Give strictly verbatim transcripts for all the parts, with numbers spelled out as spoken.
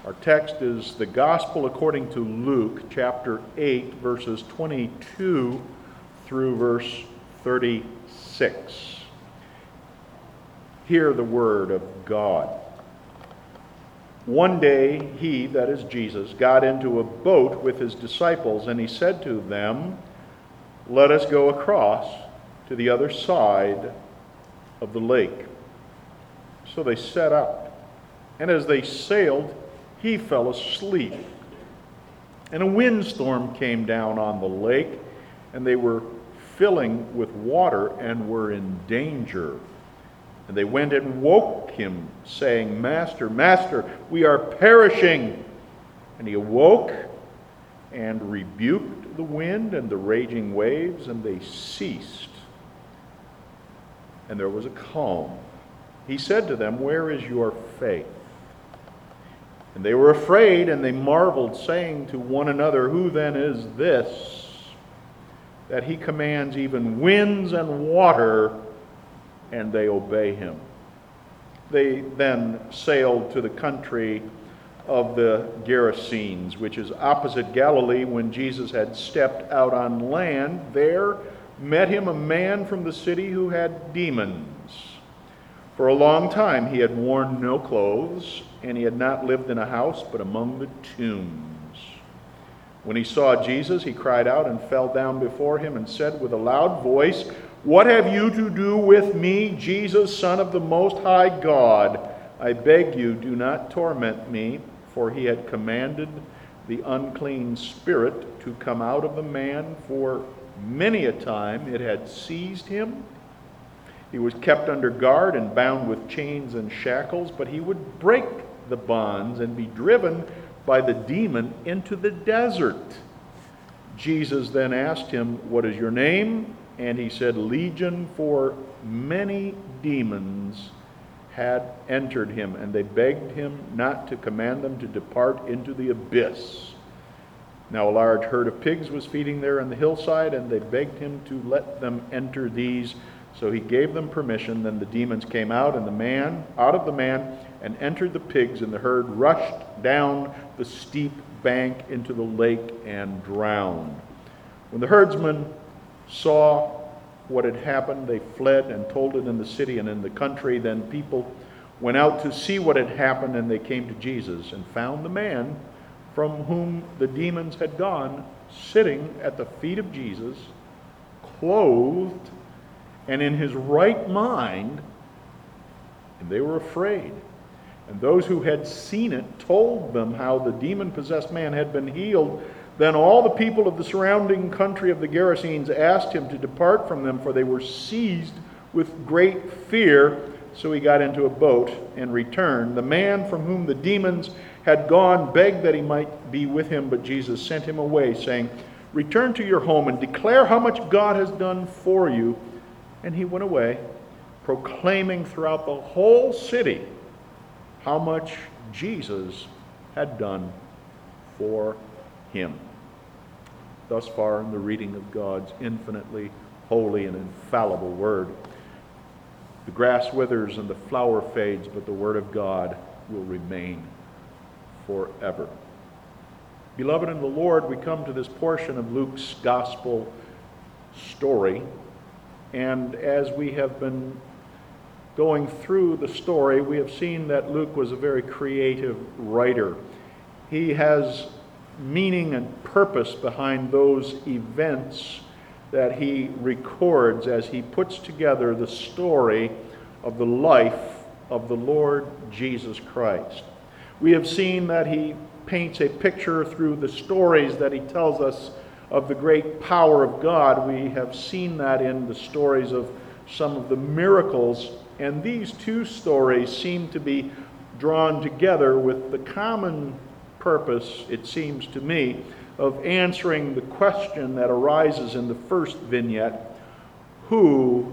Our text is the Gospel according to Luke, chapter eight, verses twenty-two through verse thirty-six. Hear the word of God. One day he, that is Jesus, got into a boat with his disciples, and he said to them, "Let us go across to the other side of the lake." So they set out, and as they sailed, he fell asleep. And a windstorm came down on the lake, and they were filling with water and were in danger. And they went and woke him, saying, "Master, Master, we are perishing." And he awoke and rebuked the wind and the raging waves, and they ceased. And there was a calm. He said to them, "Where is your faith?" And they were afraid, and they marveled, saying to one another, "Who then is this, that he commands even winds and water, and they obey him?" They then sailed to the country of the Gerasenes, which is opposite Galilee. When Jesus had stepped out on land, there met him a man from the city who had demons. For a long time he had worn no clothes, and he had not lived in a house, but among the tombs. When he saw Jesus, he cried out and fell down before him and said with a loud voice, "What have you to do with me, Jesus, Son of the Most High God? I beg you, do not torment me." For he had commanded the unclean spirit to come out of the man, for many a time it had seized him. He was kept under guard and bound with chains and shackles, but he would break the bonds and be driven by the demon into the desert. Jesus then asked him, "What is your name?" And he said, "Legion," for many demons had entered him, and they begged him not to command them to depart into the abyss. Now a large herd of pigs was feeding there on the hillside, and they begged him to let them enter these. So he gave them permission. Then the demons came out and the man, out of the man, and entered the pigs, and the herd rushed down the steep bank into the lake and drowned. When the herdsmen saw what had happened, they fled and told it in the city and in the country. Then people went out to see what had happened, and they came to Jesus and found the man from whom the demons had gone sitting at the feet of Jesus, clothed and in his right mind, and they were afraid. And those who had seen it told them how the demon-possessed man had been healed. Then all the people of the surrounding country of the Gerasenes asked him to depart from them, for they were seized with great fear. So he got into a boat and returned. The man from whom the demons had gone begged that he might be with him, but Jesus sent him away, saying, "Return to your home and declare how much God has done for you." And he went away, proclaiming throughout the whole city how much Jesus had done for him. Thus far in the reading of God's infinitely holy and infallible word. The grass withers and the flower fades, but the word of God will remain forever. Beloved in the Lord, we come to this portion of Luke's gospel story. And as we have been going through the story, we have seen that Luke was a very creative writer. He has meaning and purpose behind those events that he records as he puts together the story of the life of the Lord Jesus Christ. We have seen that he paints a picture through the stories that he tells us of the great power of God. We have seen that in the stories of some of the miracles, and these two stories seem to be drawn together with the common purpose, it seems to me, of answering the question that arises in the first vignette: who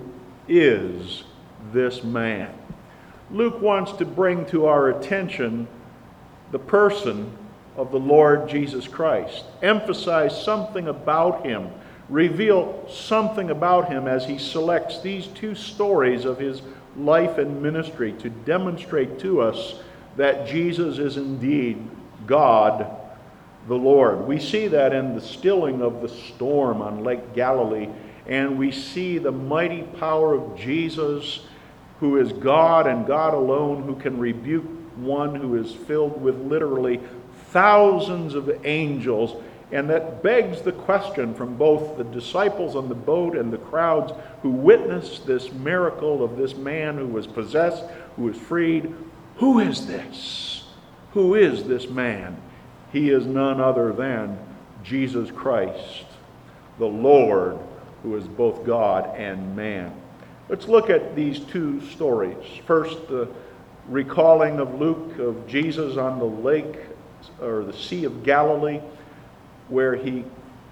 is this man? Luke wants to bring to our attention the person of the Lord Jesus Christ, emphasize something about him, reveal something about him as he selects these two stories of his life and ministry to demonstrate to us that Jesus is indeed God the Lord. We see that in the stilling of the storm on Lake Galilee, and we see the mighty power of Jesus, who is God and God alone, who can rebuke one who is filled with literally thousands of angels. And that begs the question from both the disciples on the boat and the crowds who witnessed this miracle of this man who was possessed, who was freed. Who is this? Who is this man? He is none other than Jesus Christ, the Lord, who is both God and man. Let's look at these two stories. First, the recalling of Luke of Jesus on the lake or the Sea of Galilee, where he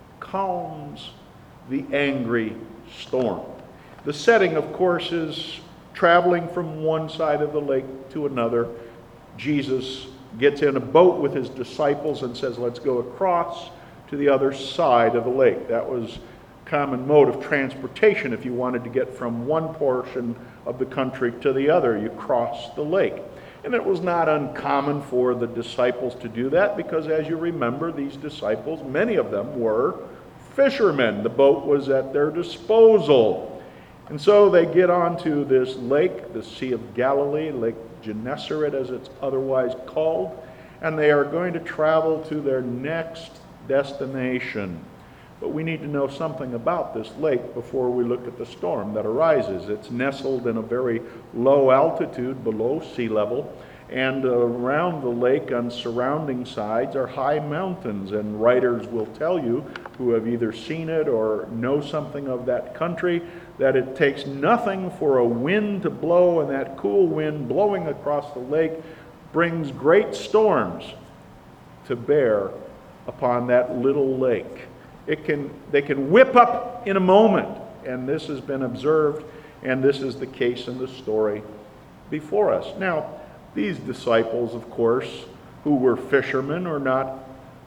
calms the angry storm. The setting, of course, is traveling from one side of the lake to another. Jesus gets in a boat with his disciples and says, let's go across to the other side of the lake. That was a common mode of transportation. If you wanted to get from one portion of the country to the other, you crossed the lake. And it was not uncommon for the disciples to do that because, as you remember, these disciples, many of them were fishermen. The boat was at their disposal. And so they get onto this lake, the Sea of Galilee, Lake Gennesaret as it's otherwise called, and they are going to travel to their next destination. But we need to know something about this lake before we look at the storm that arises. It's nestled in a very low altitude, below sea level, and around the lake on surrounding sides are high mountains. And writers will tell you, who have either seen it or know something of that country, that it takes nothing for a wind to blow, and that cool wind blowing across the lake brings great storms to bear upon that little lake. It can, they can whip up in a moment, and this has been observed, and this is the case in the story before us. Now, these disciples, of course, who were fishermen, are not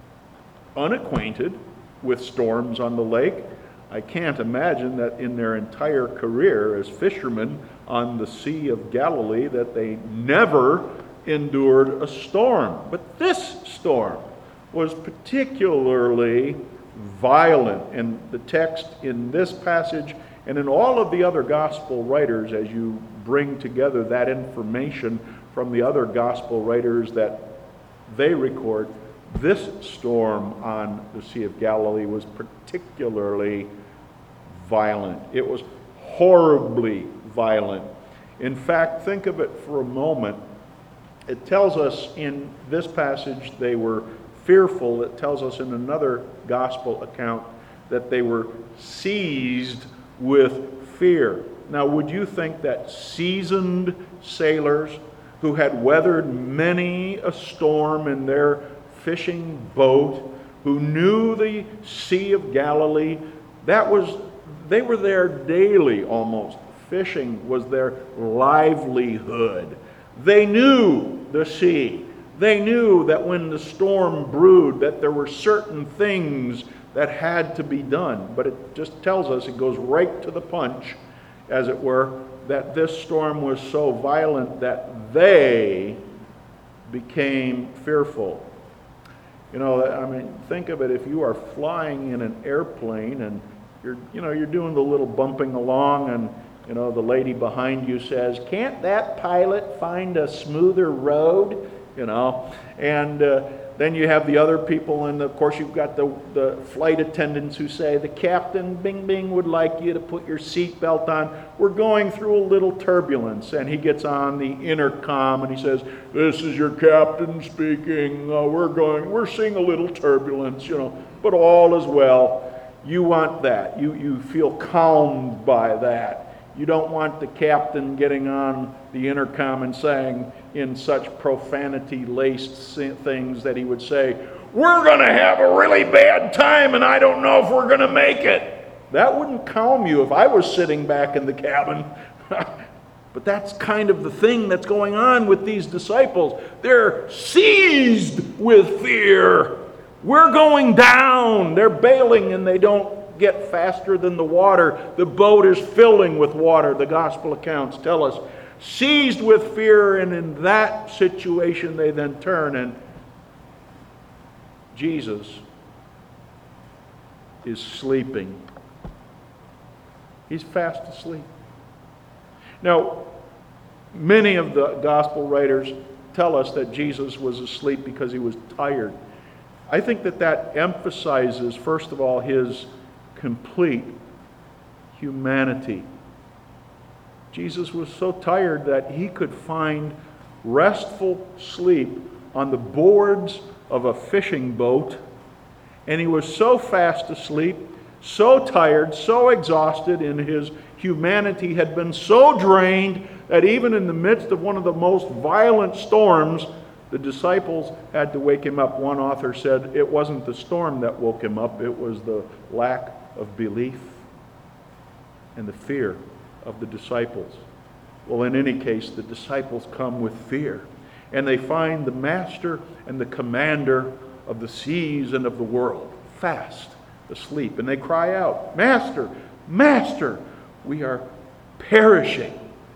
unacquainted with storms on the lake. I can't imagine that in their entire career as fishermen on the Sea of Galilee that they never endured a storm. But this storm was particularly violent, and the text in this passage and in all of the other gospel writers, as you bring together that information from the other gospel writers that they record, this storm on the Sea of Galilee was particularly violent. It was horribly violent. In fact, think of it for a moment. It tells us in this passage they were fearful. It tells us in another gospel account that they were seized with fear. Now, would you think that seasoned sailors who had weathered many a storm in their fishing boat, who knew the Sea of Galilee, that was, they were there daily almost. Fishing was their livelihood. They knew the sea. They knew that when the storm brewed, that there were certain things that had to be done. But it just tells us, it goes right to the punch, as it were, that this storm was so violent that they became fearful. You know, I mean, think of it, if you are flying in an airplane and you're, you know, you're doing the little bumping along, and, you know, the lady behind you says, "Can't that pilot find a smoother road?" You know, and uh, then you have the other people, and of course you've got the, the flight attendants who say, "The captain, bing bing, would like you to put your seatbelt on. We're going through a little turbulence." And he gets on the intercom and he says, "This is your captain speaking. Uh, we're going, we're seeing a little turbulence, you know, but all is well." You want that. You, you feel calmed by that. You don't want the captain getting on the intercom and saying in such profanity-laced things that he would say, "We're going to have a really bad time and I don't know if we're going to make it." That wouldn't calm you if I was sitting back in the cabin. But that's kind of the thing that's going on with these disciples. They're seized with fear. We're going down. They're bailing and they don't get faster than the water. The boat is filling with water, the gospel accounts tell us. Seized with fear, and in that situation they then turn and Jesus is sleeping. He's fast asleep. Now, many of the gospel writers tell us that Jesus was asleep because he was tired. I think that that emphasizes, first of all, his complete humanity. Jesus was so tired that he could find restful sleep on the boards of a fishing boat, and he was so fast asleep, so tired, so exhausted in his humanity, had been so drained that even in the midst of one of the most violent storms, the disciples had to wake him up. One author said it wasn't the storm that woke him up, it was the lack of belief and the fear of the disciples. Well, in any case, the disciples come with fear, and they find the master and the commander of the seas and of the world fast asleep, and they cry out, "Master, Master, we are perishing."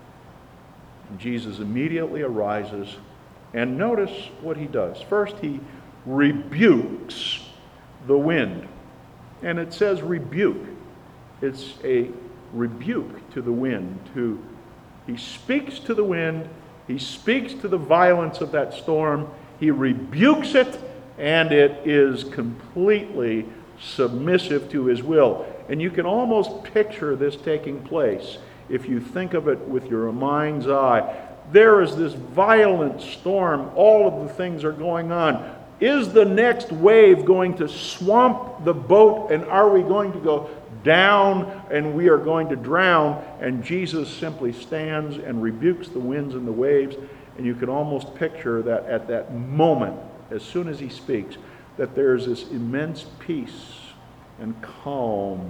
And Jesus immediately arises, and notice what he does. First, he rebukes the wind. And it says rebuke. It's a rebuke to the wind. To, he speaks to the wind. He speaks to the violence of that storm. He rebukes it, and it is completely submissive to his will. And you can almost picture this taking place if you think of it with your mind's eye. There is this violent storm. All of the things are going on. Is the next wave going to swamp the boat, and are we going to go down and we are going to drown? And Jesus simply stands and rebukes the winds and the waves. And you can almost picture that at that moment, as soon as he speaks, that there's this immense peace and calm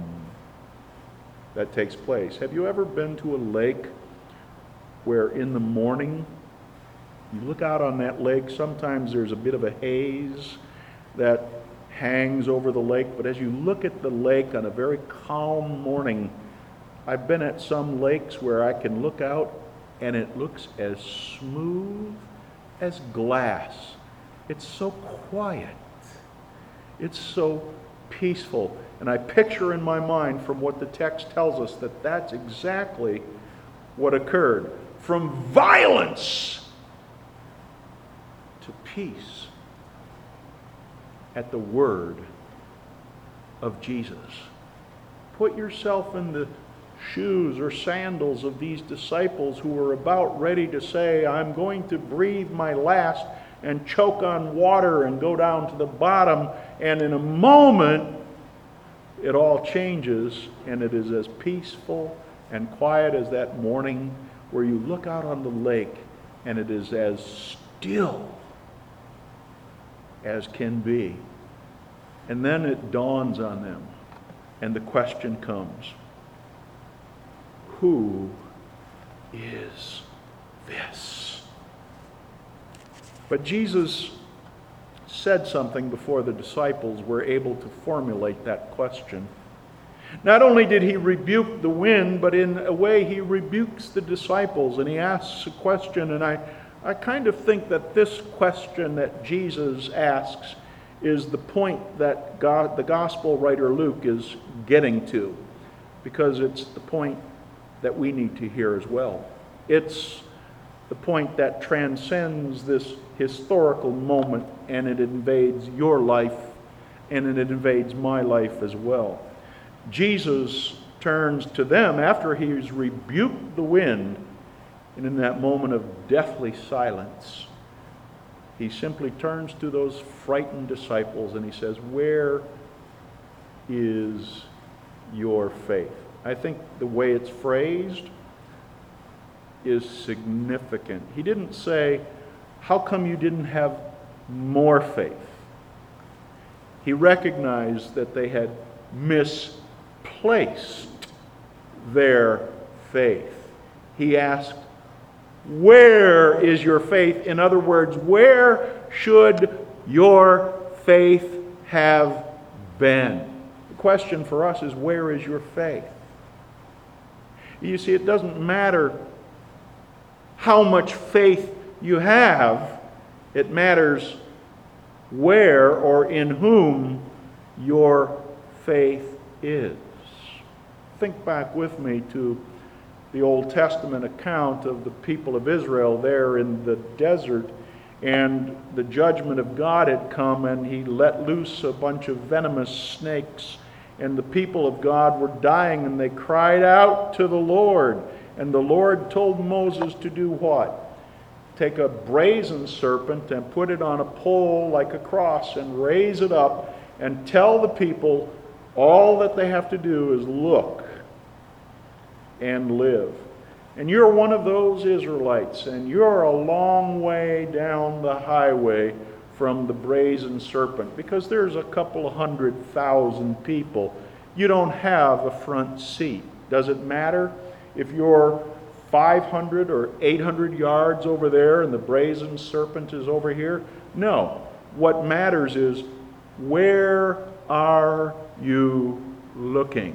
that takes place. Have you ever been to a lake where in the morning you look out on that lake? Sometimes there's a bit of a haze that hangs over the lake, but as you look at the lake on a very calm morning, I've been at some lakes where I can look out and it looks as smooth as glass. It's so quiet. It's so peaceful. And I picture in my mind from what the text tells us that that's exactly what occurred. From violence to peace at the word of Jesus. Put yourself in the shoes or sandals of these disciples who were about ready to say, "I'm going to breathe my last and choke on water and go down to the bottom." And in a moment, it all changes, and it is as peaceful and quiet as that morning where you look out on the lake and it is as still as can be. And then it dawns on them, and the question comes, who is this? But Jesus said something before the disciples were able to formulate that question. Not only did he rebuke the wind, but in a way he rebukes the disciples, and he asks a question. And I, I kind of think that this question that Jesus asks is the point that God, the gospel writer Luke is getting to, because it's the point that we need to hear as well. It's the point that transcends this historical moment, and it invades your life, and it invades my life as well. Jesus turns to them after he's rebuked the wind, and in that moment of deathly silence, he simply turns to those frightened disciples and he says, "Where is your faith?" I think the way it's phrased is significant. He didn't say, "How come you didn't have more faith?" He recognized that they had misplaced their faith. He asked, "Where is your faith?" In other words, where should your faith have been? The question for us is, where is your faith? You see, it doesn't matter how much faith you have. It matters where or in whom your faith is. Think back with me to the Old Testament account of the people of Israel there in the desert, and the judgment of God had come, and he let loose a bunch of venomous snakes, and the people of God were dying, and they cried out to the Lord. And the Lord told Moses to do what? Take a brazen serpent and put it on a pole like a cross and raise it up and tell the people all that they have to do is look and live. And you're one of those Israelites, and you're a long way down the highway from the brazen serpent, because there's a couple of hundred thousand people. You don't have a front seat. Does it matter if you're five hundred or eight hundred yards over there and the brazen serpent is over here? No. What matters is, where are you looking?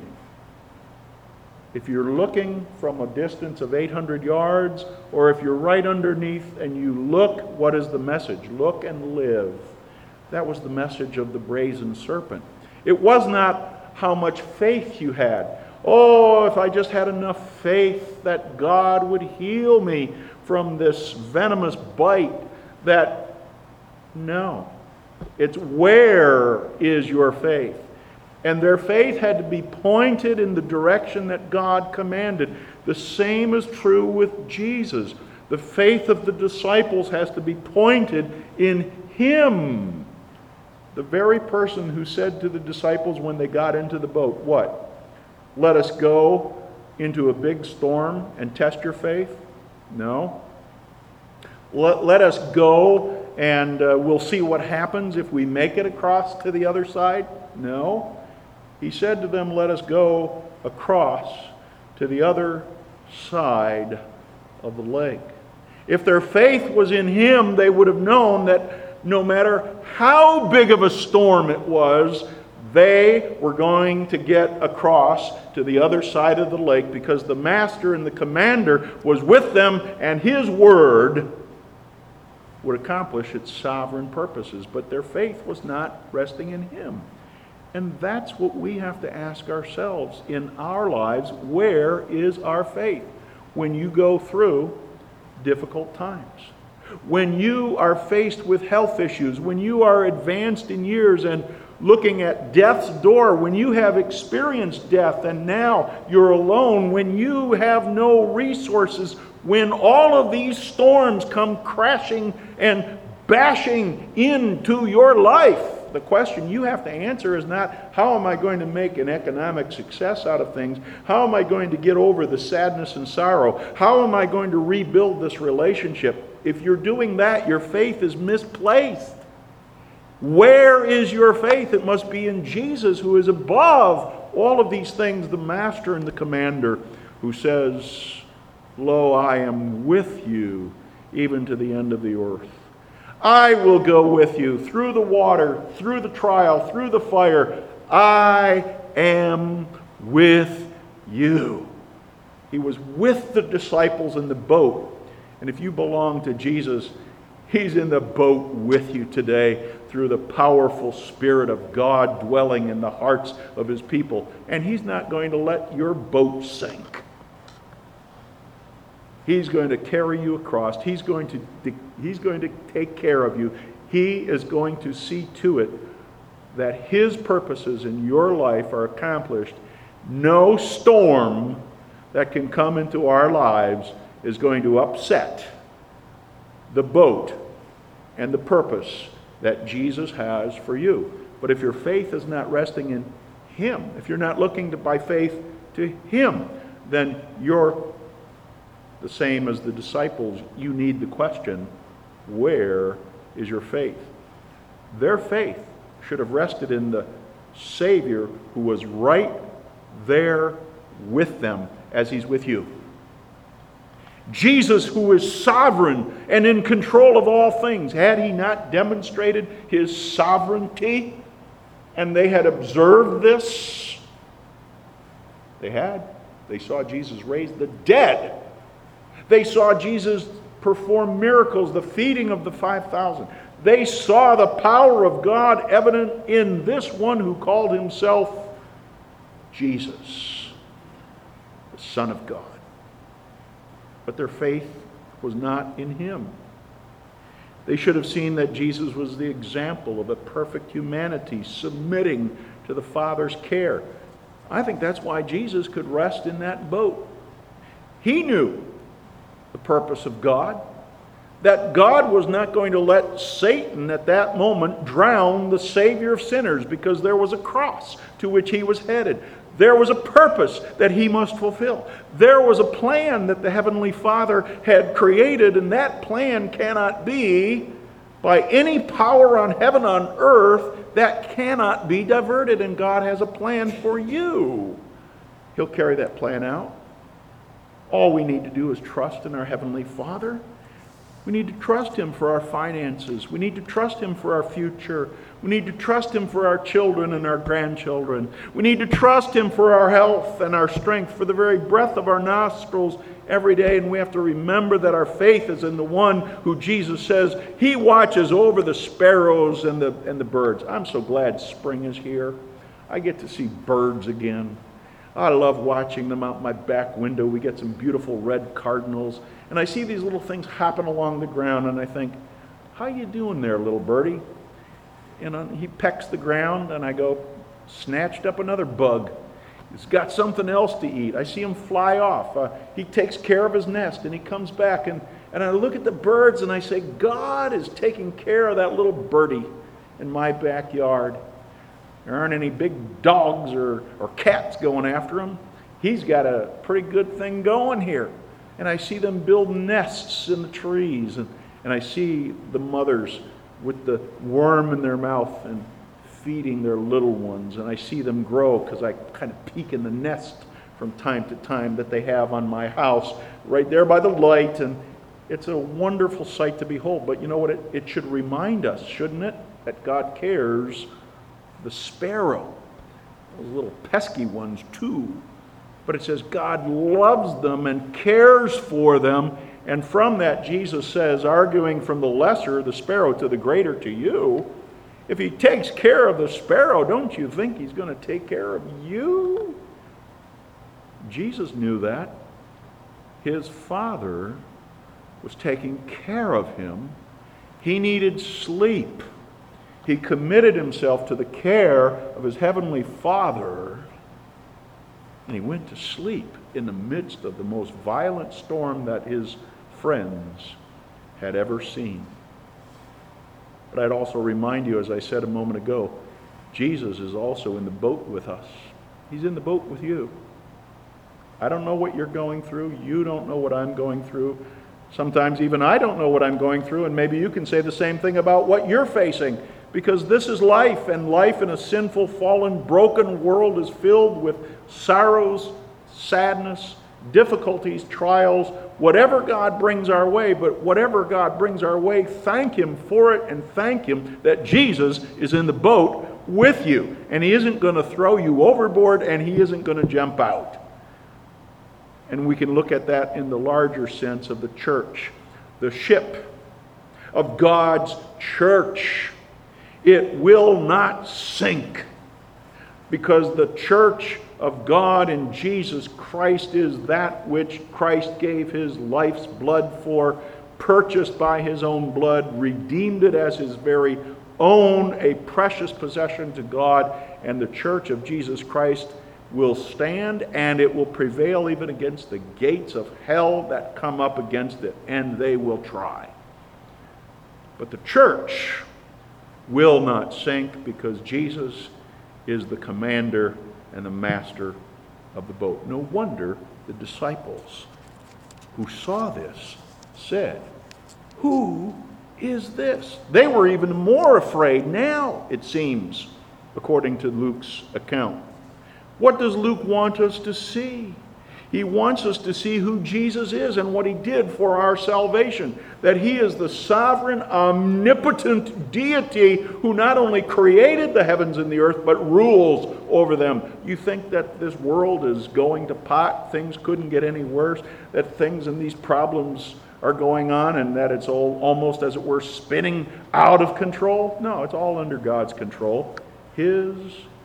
If you're looking from a distance of eight hundred yards, or if you're right underneath and you look, what is the message? Look and live. That was the message of the brazen serpent. It was not how much faith you had. Oh, if I just had enough faith that God would heal me from this venomous bite. That, no. It's where is your faith? And their faith had to be pointed in the direction that God commanded. The same is true with Jesus. The faith of the disciples has to be pointed in Him. The very person who said to the disciples when they got into the boat, what? Let us go into a big storm and test your faith? No. Let, let us go and uh, we'll see what happens if we make it across to the other side? No. He said to them, let us go across to the other side of the lake. If their faith was in Him, they would have known that no matter how big of a storm it was, they were going to get across to the other side of the lake, because the master and the commander was with them, and His word would accomplish its sovereign purposes. But their faith was not resting in Him. And that's what we have to ask ourselves in our lives. Where is our faith? When you go through difficult times, when you are faced with health issues, when you are advanced in years and looking at death's door, when you have experienced death and now you're alone, when you have no resources, when all of these storms come crashing and bashing into your life, the question you have to answer is not, how am I going to make an economic success out of things? How am I going to get over the sadness and sorrow? How am I going to rebuild this relationship? If you're doing that, your faith is misplaced. Where is your faith? It must be in Jesus, who is above all of these things, the master and the commander, who says, lo, I am with you even to the end of the earth. I will go with you through the water, through the trial, through the fire. I am with you. He was with the disciples in the boat. And if you belong to Jesus, He's in the boat with you today through the powerful Spirit of God dwelling in the hearts of His people. And He's not going to let your boat sink. He's going to carry you across. He's going to, he's going to take care of you. He is going to see to it that His purposes in your life are accomplished. No storm that can come into our lives is going to upset the boat and the purpose that Jesus has for you. But if your faith is not resting in Him, if you're not looking to, by faith to Him, then you're the same as the disciples. You need the question, where is your faith? Their faith should have rested in the Savior who was right there with them as He's with you. Jesus, who is sovereign and in control of all things. Had He not demonstrated His sovereignty and they had observed this? They had. They saw Jesus raise the dead. They saw Jesus perform miracles, the feeding of the five thousand. They saw the power of God evident in this one who called himself Jesus, the Son of God. But their faith was not in him. They should have seen that Jesus was the example of a perfect humanity submitting to the Father's care. I think that's why Jesus could rest in that boat. He knew the purpose of God, that God was not going to let Satan at that moment drown the Savior of sinners, because there was a cross to which he was headed. There was a purpose that he must fulfill. There was a plan that the Heavenly Father had created, and that plan cannot be, by any power on heaven, on earth, that cannot be diverted. And God has a plan for you. He'll carry that plan out. All we need to do is trust in our Heavenly Father. We need to trust him for our finances. We need to trust him for our future. We need to trust him for our children and our grandchildren. We need to trust him for our health and our strength, for the very breath of our nostrils every day. And we have to remember that our faith is in the one who Jesus says he watches over the sparrows and the, and the birds. I'm so glad spring is here. I get to see birds again. I love watching them out my back window. We get some beautiful red cardinals. And I see these little things hopping along the ground, and I think, how you doing there, little birdie? And he pecks the ground, and I go, snatched up another bug. He's got something else to eat. I see him fly off. Uh, he takes care of his nest, and he comes back. And, and I look at the birds, and I say, God is taking care of that little birdie in my backyard. There aren't any big dogs or, or cats going after him. He's got a pretty good thing going here. And I see them build nests in the trees. And, and I see the mothers with the worm in their mouth and feeding their little ones. And I see them grow, because I kind of peek in the nest from time to time that they have on my house, right there by the light. And it's a wonderful sight to behold. But you know what? It, it should remind us, shouldn't it, that God cares the sparrow, those little pesky ones too. But it says God loves them and cares for them. And from that, Jesus says, arguing from the lesser, the sparrow, to the greater, to you, if he takes care of the sparrow, don't you think he's going to take care of you? Jesus knew that. His Father was taking care of him. He needed sleep. He committed himself to the care of his heavenly Father, and he went to sleep in the midst of the most violent storm that his friends had ever seen. But I'd also remind you, as I said a moment ago, Jesus is also in the boat with us. He's in the boat with you. I don't know what you're going through. You don't know what I'm going through. Sometimes even I don't know what I'm going through, and maybe you can say the same thing about what you're facing. Because this is life, and life in a sinful, fallen, broken world is filled with sorrows, sadness, difficulties, trials, whatever God brings our way. But whatever God brings our way, thank him for it, and thank him that Jesus is in the boat with you. And he isn't going to throw you overboard, and he isn't going to jump out. And we can look at that in the larger sense of the church, the ship of God's church. It will not sink, because the church of God in Jesus Christ is that which Christ gave his life's blood for, purchased by his own blood, redeemed it as his very own, a precious possession to God. And the church of Jesus Christ will stand, and it will prevail even against the gates of hell that come up against it, and they will try. But the church will not sink, because Jesus is the commander and the master of the boat. No wonder the disciples who saw this said, "Who is this?" They were even more afraid now, it seems, according to Luke's account. What does Luke want us to see? He wants us to see who Jesus is and what he did for our salvation. That he is the sovereign, omnipotent deity who not only created the heavens and the earth, but rules over them. You think that this world is going to pot? Things couldn't get any worse? That things and these problems are going on and that it's all almost, as it were, spinning out of control. No, it's all under God's control. His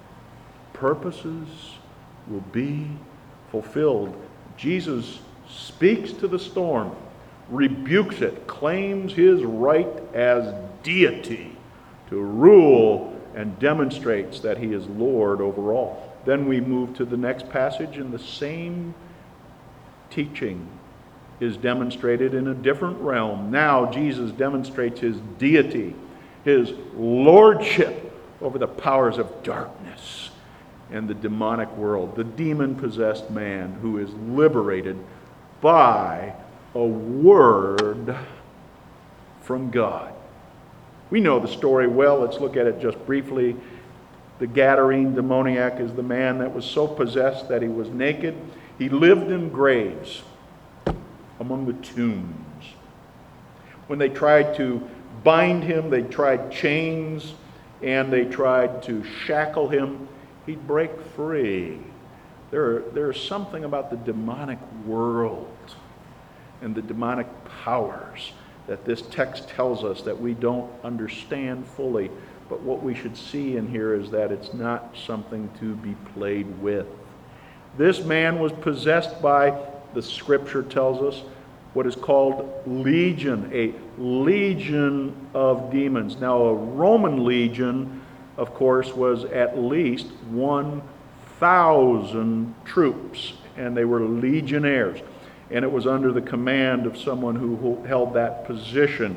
purposes will be fulfilled. Jesus speaks to the storm, rebukes it, claims his right as deity to rule, and demonstrates that he is Lord over all. Then we move to the next passage, and the same teaching is demonstrated in a different realm. Now Jesus demonstrates his deity, his lordship over the powers of darkness and the demonic world, the demon-possessed man who is liberated by a word from God. We know the story well. Let's look at it just briefly. The Gadarene demoniac is the man that was so possessed that he was naked. He lived in graves among the tombs. When they tried to bind him, they tried chains, and they tried to shackle him, he'd break free. There, there's something about the demonic world and the demonic powers that this text tells us that we don't understand fully. But what we should see in here is that it's not something to be played with. This man was possessed by, the scripture tells us, what is called legion, a legion of demons. Now, a Roman legion, of course, was at least one thousand troops, and they were legionnaires. And it was under the command of someone who held that position.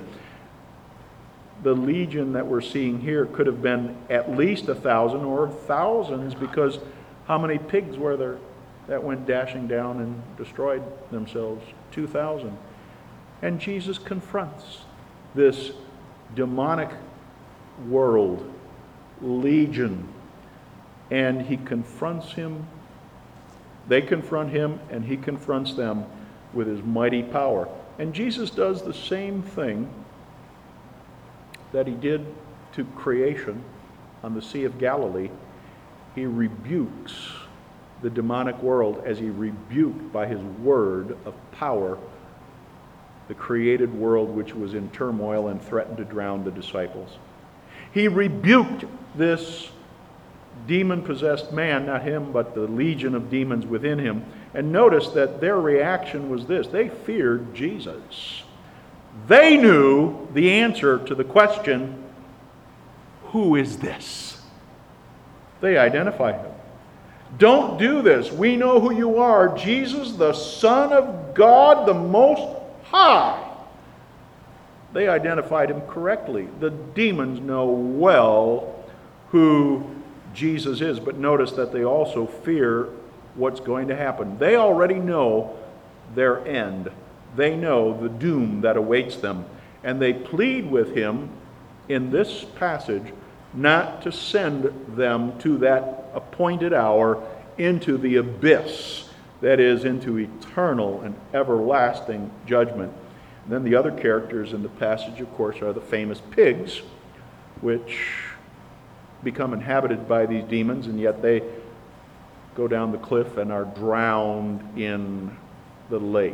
The legion that we're seeing here could have been at least a thousand or thousands, because how many pigs were there that went dashing down and destroyed themselves? two thousand. And Jesus confronts this demonic world, legion, and he confronts him. They confront him, and he confronts them with his mighty power. And Jesus does the same thing that he did to creation on the Sea of Galilee. He rebukes the demonic world as he rebuked by his word of power the created world which was in turmoil and threatened to drown the disciples. He rebuked this demon-possessed man, not him, but the legion of demons within him. And notice that their reaction was this: they feared Jesus. They knew the answer to the question, who is this? They identified him. Don't do this. We know who you are, Jesus, the Son of God, the Most High. They identified him correctly. The demons know well who Jesus is, but notice that they also fear what's going to happen. They already know their end. They know the doom that awaits them. And they plead with him in this passage not to send them to that appointed hour into the abyss, that is, into eternal and everlasting judgment. And then the other characters in the passage, of course, are the famous pigs, which become inhabited by these demons, and yet they go down the cliff and are drowned in the lake.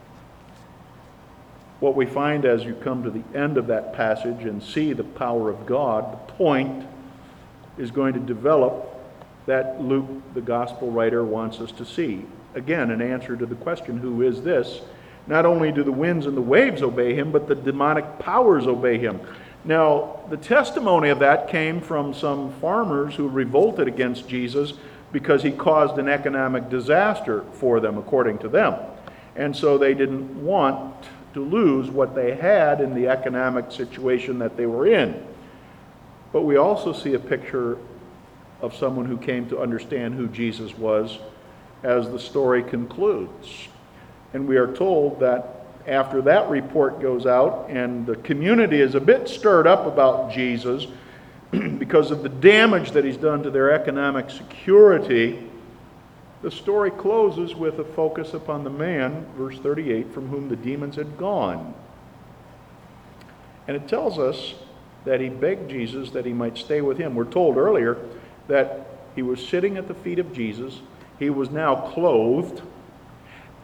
What we find as you come to the end of that passage and see the power of God, the point is going to develop that Luke, the gospel writer, wants us to see. Again, an answer to the question, who is this? Not only do the winds and the waves obey him, but the demonic powers obey him. Now, the testimony of that came from some farmers who revolted against Jesus because he caused an economic disaster for them, according to them. And so they didn't want to lose what they had in the economic situation that they were in. But we also see a picture of someone who came to understand who Jesus was as the story concludes. And we are told that after that report goes out and the community is a bit stirred up about Jesus because of the damage that he's done to their economic security, the story closes with a focus upon the man, verse thirty-eight, from whom the demons had gone. And it tells us that he begged Jesus that he might stay with him. We're told earlier that he was sitting at the feet of Jesus. He was now clothed,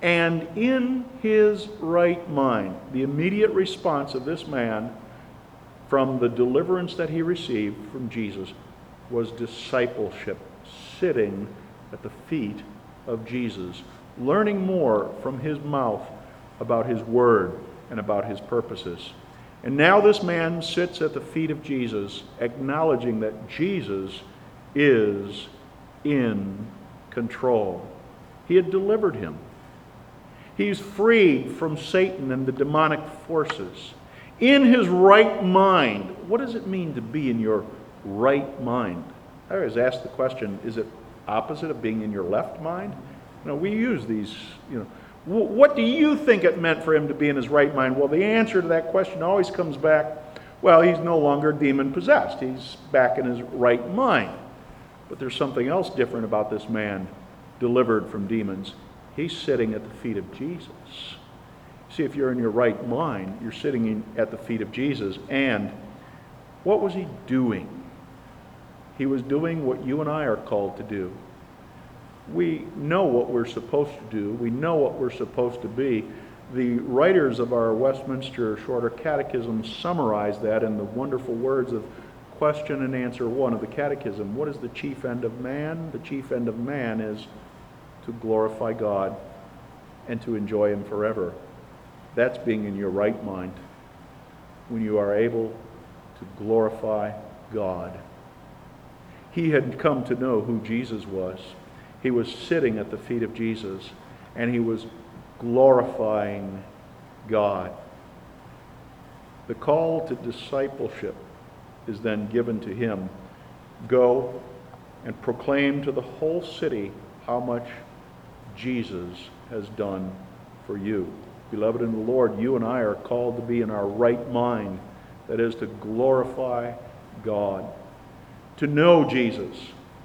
and in his right mind. The immediate response of this man from the deliverance that he received from Jesus was discipleship, sitting at the feet of Jesus, learning more from his mouth about his word and about his purposes. And now this man sits at the feet of Jesus, acknowledging that Jesus is in control. He had delivered him. He's freed from Satan and the demonic forces. In his right mind. What does it mean to be in your right mind? I always ask the question, is it opposite of being in your left mind? You know, we use these, you know, what do you think it meant for him to be in his right mind? Well, the answer to that question always comes back, well, he's no longer demon-possessed. He's back in his right mind. But there's something else different about this man delivered from demons. He's sitting at the feet of Jesus. See, if you're in your right mind, you're sitting in, at the feet of Jesus. And what was he doing? He was doing what you and I are called to do. We know what we're supposed to do. We know what we're supposed to be. The writers of our Westminster Shorter Catechism summarize that in the wonderful words of question and answer one of the Catechism. What is the chief end of man? The chief end of man is to glorify God and to enjoy him forever. That's being in your right mind, when you are able to glorify God. He had come to know who Jesus was. He was sitting at the feet of Jesus, and he was glorifying God. The call to discipleship is then given to him. Go and proclaim to the whole city how much Jesus has done for you. Beloved in the Lord, you and I are called to be in our right mind. That is, to glorify God. To know Jesus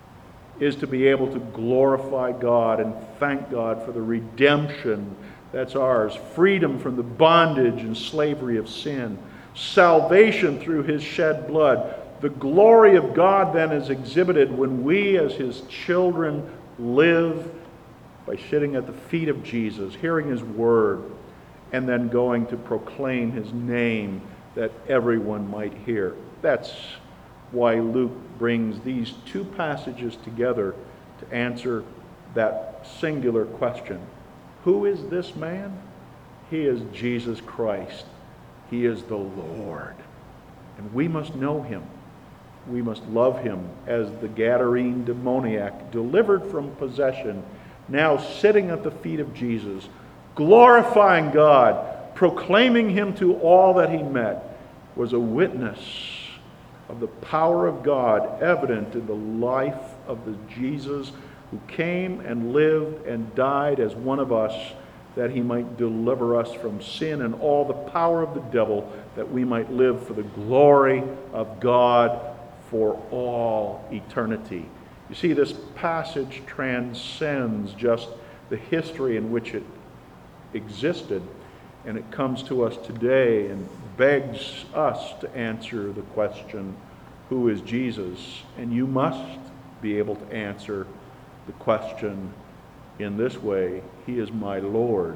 is to be able to glorify God and thank God for the redemption that's ours. Freedom from the bondage and slavery of sin. Salvation through his shed blood. The glory of God then is exhibited when we as his children live by sitting at the feet of Jesus, hearing his word, and then going to proclaim his name that everyone might hear. That's why Luke brings these two passages together to answer that singular question. Who is this man? He is Jesus Christ. He is the Lord. And we must know him. We must love him as the Gadarene demoniac, delivered from possession, now sitting at the feet of Jesus, glorifying God, proclaiming him to all that he met, was a witness of the power of God evident in the life of the Jesus who came and lived and died as one of us, that he might deliver us from sin and all the power of the devil, that we might live for the glory of God for all eternity. You see, this passage transcends just the history in which it existed, and it comes to us today and begs us to answer the question, who is Jesus? And you must be able to answer the question in this way: he is my Lord,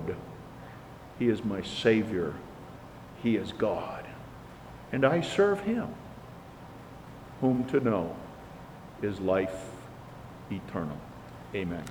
he is my Savior, he is God, and I serve him. Whom to know is life eternal. Amen.